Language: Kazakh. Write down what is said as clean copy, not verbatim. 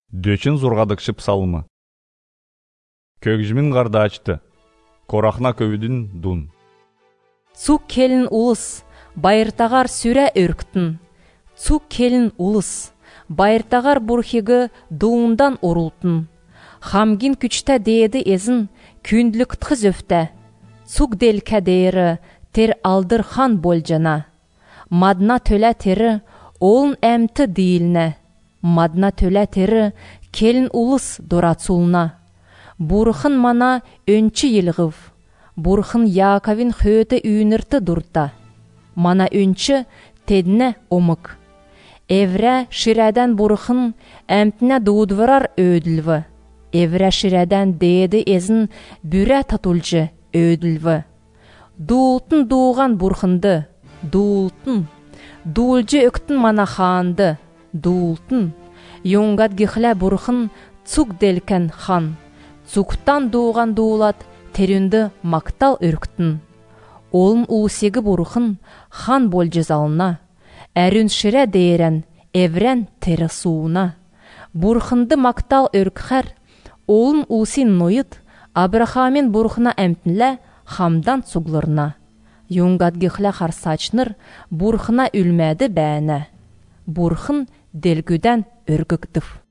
Дөчін зурғадықшып салымы. Көгжімін қарды açtı. Корахна көвүдүн дун. Цук келін улыс, байыртағар сүрә өрктін. Цук келін улыс, байыртағар бурхигі дуундан орултын. Хамгин күчтә дейді езін, күндлік тқыз өфті. Цук дел кәдейірі, тер алдыр хан болжана. Мадна төлә тері, олын әмті дейіліне. Мадна төлә тері, келін улыс дорацулна. Бурхын мана өнчі елғыв. Бурхын Яковин хөті үйінірті дұрта. Мана өнчі тедіне омық. Еврә ширэден бурхын әмтіне дуудварар өділві. Еврә ширэден дейді езін бүрә татулжы өділві. Дуылтын дуыған бурхынды, дуылтын. Дуылжы өктін мана ханды, дуылтын. Йонгат гихлә бурхын цук делкен хан. Цуктан дуыған дуылат терінді мақтал өрктін. Олын улсегі бурхын хан болжы залына. Әрін шире дейрен, еврен тері суына. Бурхынды мақтал өркхәр, олын улсин нойыт, Абрахамин бурхына әмтінлі хамдан цуглырна. Йонгат гихлә харсачныр, бурхына үлмәді бәні. Бурхын делгүден өргіктів.